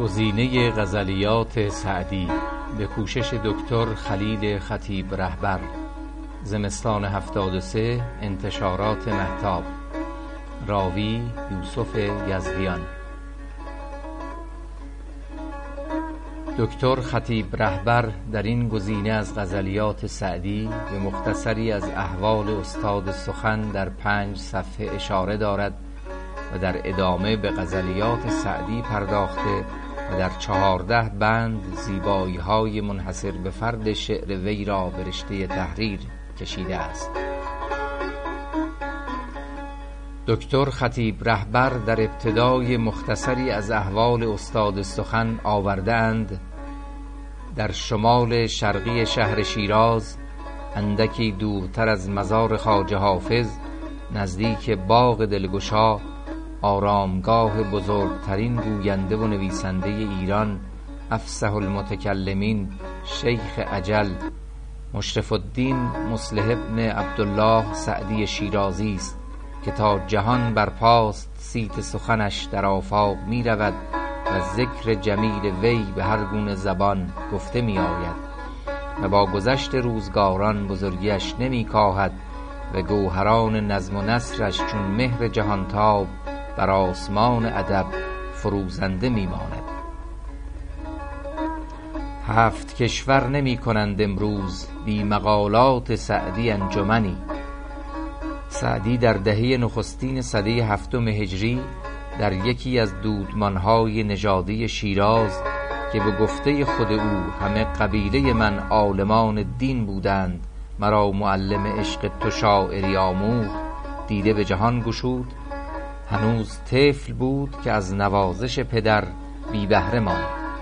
گزینه غزلیات سعدی به کوشش دکتر خلیل خطیب رهبر، زمستان 73، انتشارات مهتاب. راوی یوسف یزدیان. دکتر خطیب رهبر در این گزینه از غزلیات سعدی به مختصری از احوال استاد سخن در 5 صفحه اشاره دارد و در ادامه به غزلیات سعدی پرداخته و در 14 بند زیبایی‌های منحصر به فرد شعر وی را به رشته تحریر کشیده است. دکتر خطیب رهبر در ابتدای مختصری از احوال استاد سخن آورده‌اند: در شمال شرقی شهر شیراز، اندکی دورتر از مزار خواجه حافظ، نزدیک باغ دلگشا، آرامگاه بزرگترین گوینده و نویسنده ایران، افصح المتکلمین، شیخ اجل، مشرف الدین مصلح ابن عبدالله سعدی شیرازی است که تا جهان برپاست صیت سخنش در آفاق می رود و ذکر جمیل وی به هر گونه زبان گفته می آید و با گذشت روزگاران بزرگیش نمی کاهد و گوهران نظم و نثرش چون مهر جهانتاب بر آسمان ادب فروزنده می ماند. 7 کشور نمی کنند امروز بی مقالات سعدی انجمنی. سعدی در دهه نخستین سده 7 هجری در یکی از دودمانهای نژادی شیراز که به گفته خود او همه قبیله من عالمان دین بودند، مرا معلم عشق تو شاعری آموخت، دیده به جهان گشود. هنوز طفل بود که از نوازش پدر بی بهره ماند.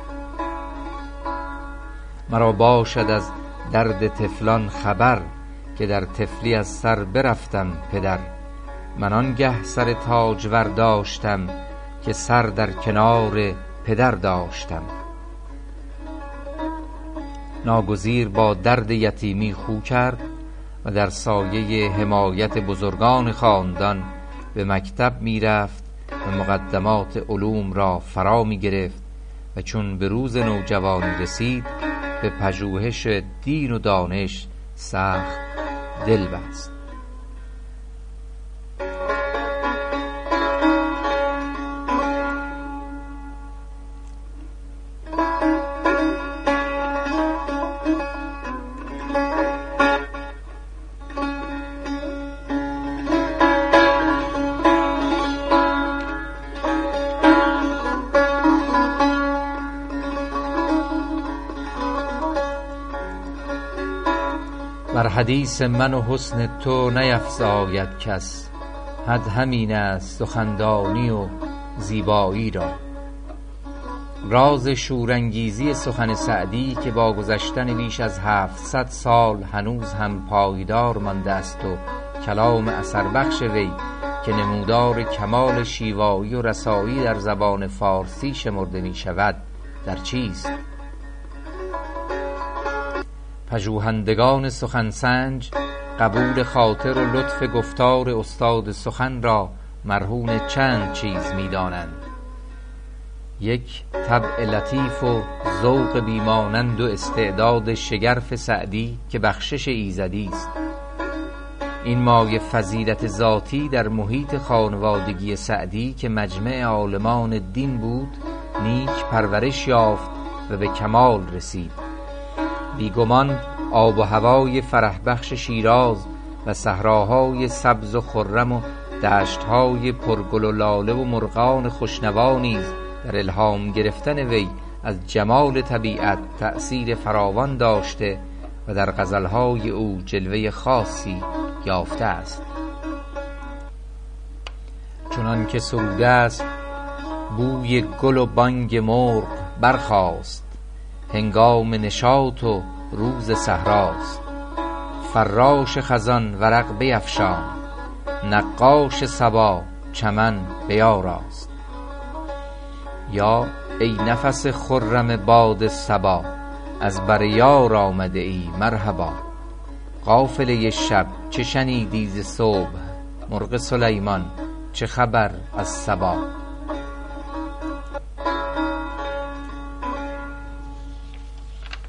مرا باشد از درد طفلان خبر که در طفلی از سر برفتم پدر. من آنگه سر تاجور داشتم که سر در کنار پدر داشتم. ناگزیر با درد یتیمی خو کرد و در سایه حمایت بزرگان خاندان به مکتب می رفت و مقدمات علوم را فرا می گرفت و چون به روز نوجوانی رسید به پژوهش دین و دانش سخت دل بست. بر حدیث من و حسن تو نیفزاید کس، حد همین است سخندانی و زیبایی را. راز شورانگیزی سخن سعدی که با گذشتن بیش از 700 سال هنوز هم پایدار مانده است و کلام اثربخش وی که نمودار کمال شیوایی و رسایی در زبان فارسی شمرده می شود در چیست؟ پژوهندگان سخنسنج قبول خاطر و لطف گفتار استاد سخن را مرهون چند چیز می دانند: 1. طبع لطیف و ذوق بیمانند و استعداد شگرف سعدی که بخشش ایزدی است. این مایه فضیلت ذاتی در محیط خانوادگی سعدی که مجمع عالمان دین بود نیک پرورش یافت و به کمال رسید. بیگمان آب و هوای فرح بخش شیراز و صحراهای سبز و خرم و دشتهای پرگل و لاله و مرغان خوشنوا نیز در الهام گرفتن وی از جمال طبیعت تأثیر فراوان داشته و در غزلهای او جلوه خاصی یافته است. چنان که سروده است: بوی گل و بانگ مرغ برخاست، هنگام نشاط و روز صحراست. فراش خزان ورق بیفشان، نقاش صبا چمن بیاراست. یا ای نفس خرم باد صبا، از بر یار آمده ای مرحبا. قافله شب چه شنیدی ز صبح، مرغ سلیمان چه خبر از صبا.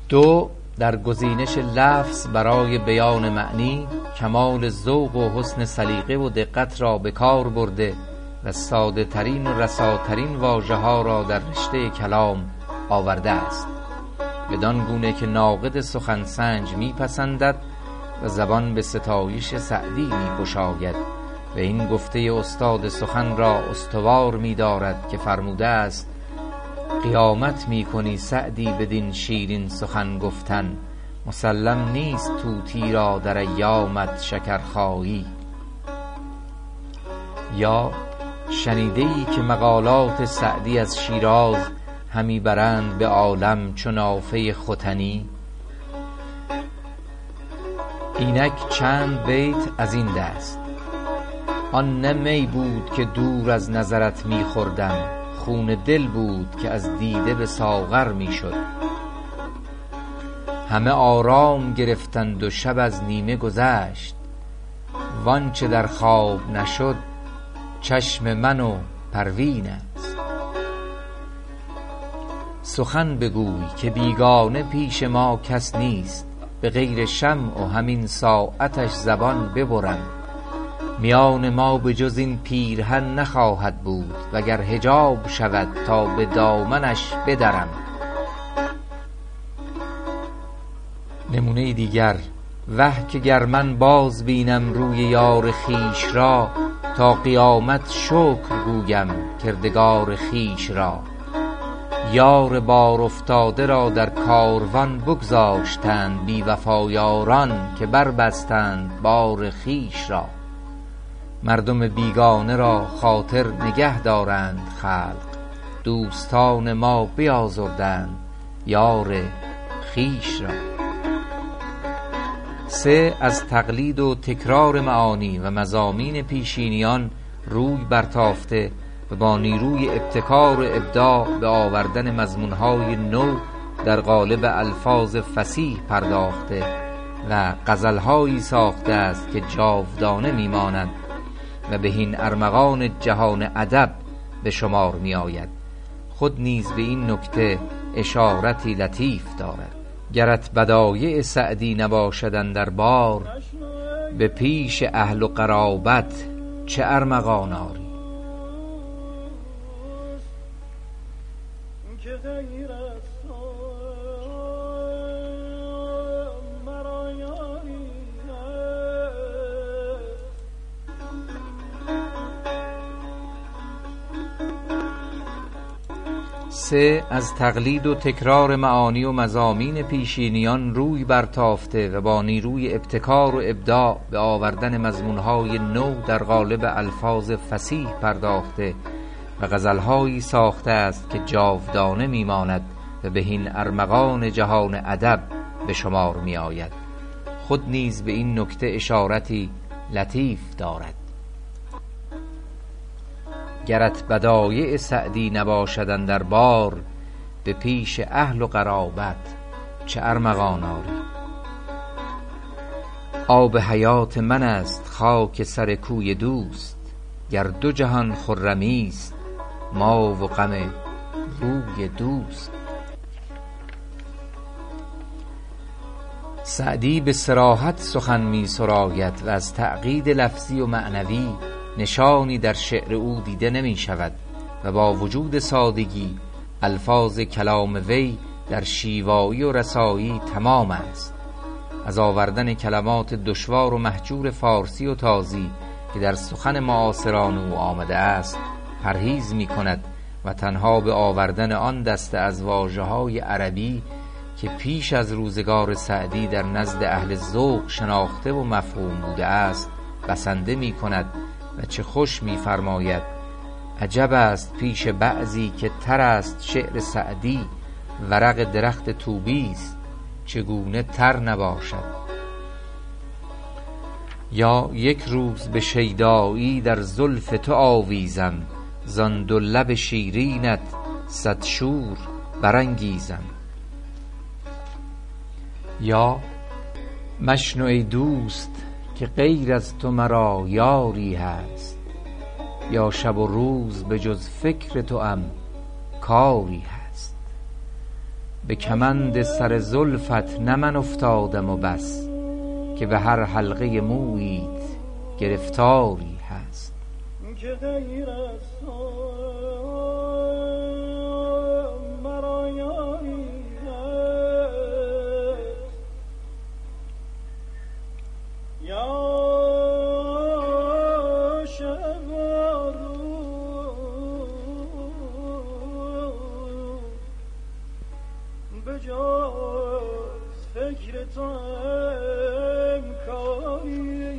2. در گزینش لفظ برای بیان معنی کمال ذوق و حسن سلیقه و دقت را به کار برده و ساده ترین و رساترین واژه ها را در رشته کلام آورده است، بدان گونه که ناقد سخنسنج میپسندد و زبان به ستایش سعدی میگشاید و این گفته استاد سخن را استوار می‌دارد که فرموده است: قیامت می‌کنی سعدی بدین شیرین سخن گفتن، مسلم نیست طوطی را در ایامت شکرخایی. یا شنیده‌ای که مقالات سعدی از شیراز همی برند به عالم چون نافه ختنی؟ اینک چند بیت از این دست: آن نه می بود که دور از نظرت می‌خوردم، خون دل بود که از دیده به ساغر می‌شد. همه آرام گرفتند و شب از نیمه گذشت، وانچه در خواب نشد چشم من و پروین است. سخن بگوی که بیگانه پیش ما کس نیست، به غیر شمع و همین ساعتش زبان ببرم. میان ما به جز این پیرهن نخواهد بود، وگر حجاب شود تا به دامنش بدرم. نمونه دیگر: وه که گر من باز بینم روی یار خیش را، تا قیامت شکر گویم کردگار خیش را. یار بار افتاده را در کاروان بگذاشتند بی وفایاران، که بربستند بار خیش را. مردم بیگانه را خاطر نگه دارند خلق، دوستان ما بیازردند یار خیش را. 3. از تقلید و تکرار معانی و مضامین پیشینیان روی برتافته و با نیروی ابتکار و ابداع به آوردن مضمونهای نو در قالب الفاظ فصیح پرداخته و غزلهایی ساخته است که جاودانه میمانند و به این ارمغان جهان ادب به شمار می آید. خود نیز به این نکته اشارتی لطیف دارد: گرت بدایع سعدی نباشد اندر بار، به پیش اهل و قرابت چه ارمغان آری. سه، از تقلید و تکرار معانی و مضامین پیشینیان روی برتافته و با نیروی ابتکار و ابداع به آوردن مضمونهای نو در قالب الفاظ فصیح پرداخته و غزلهایی ساخته است که جاودانه میماند و به این ارمغان جهان ادب به شمار می آید. خود نیز به این نکته اشارتی لطیف دارد: گرت بدایع سعدی نباشد اندر بار، به پیش اهل و قرابت چه ارمغان آری. آب حیات من است خاک سر کوی دوست، گر دو جهان خرمی است ما و غم روی دوست. سعدی به صراحت سخن می سراید و از تعقید لفظی و معنوی نشانی در شعر او دیده نمی شود و با وجود سادگی الفاظ کلام وی در شیوایی و رسایی تمام است. از آوردن کلمات دشوار و مهجور فارسی و تازی که در سخن معاصران او آمده است پرهیز می کند و تنها به آوردن آن دسته از واژه‌های عربی که پیش از روزگار سعدی در نزد اهل ذوق شناخته و مفهوم بوده است بسنده می کند و چه خوش می فرماید: عجب است پیش بعضی که تر است شعر سعدی، ورق درخت طوبی است چگونه تر نباشد. یا یک روز به شیدایی در زلف تو آویزم، زان دو لب شیرینت صد شور برانگیزم. یا مشنو ای دوست که غیر از تو مرا یاری هست، یا شب و روز به جز فکر تو ام کاری هست. به کمند سر زلفت نه من افتادم و بس، که به هر حلقه موییت گرفتاری هست. که غیر از تو مرا یاری هست، یا شب و روز به جز فکر تو امکانی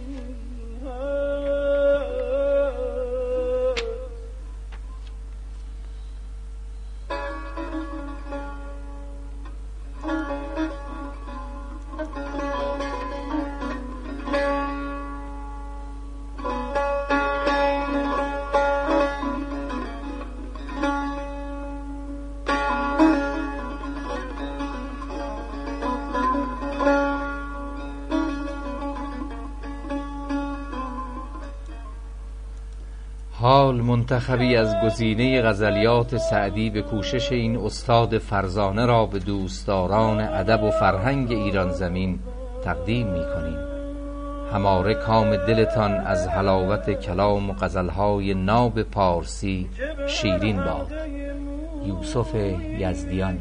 حال منتخبی از گزینه غزلیات سعدی به کوشش این استاد فرزانه را به دوستداران ادب و فرهنگ ایران زمین تقدیم می کنیم. هماره کام دلتان از حلاوت کلام و غزلهای ناب پارسی شیرین باد. یوسف یزدیان.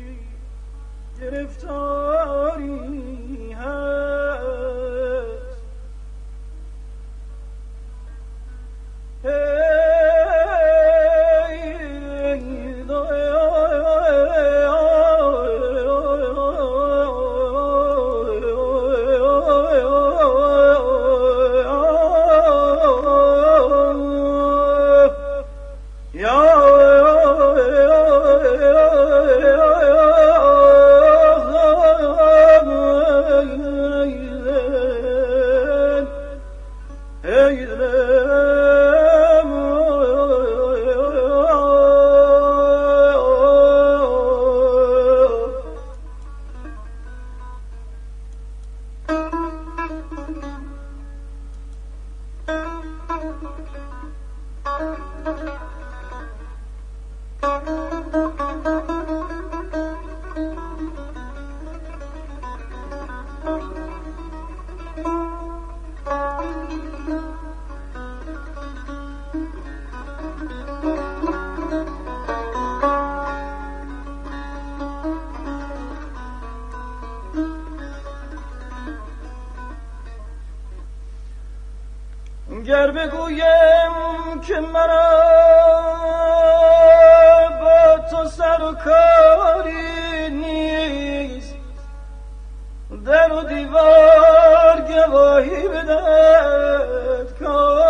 گر بگویم که مرا با تو سر و کاری نیست، در و دیوار گواهی بدهد کاری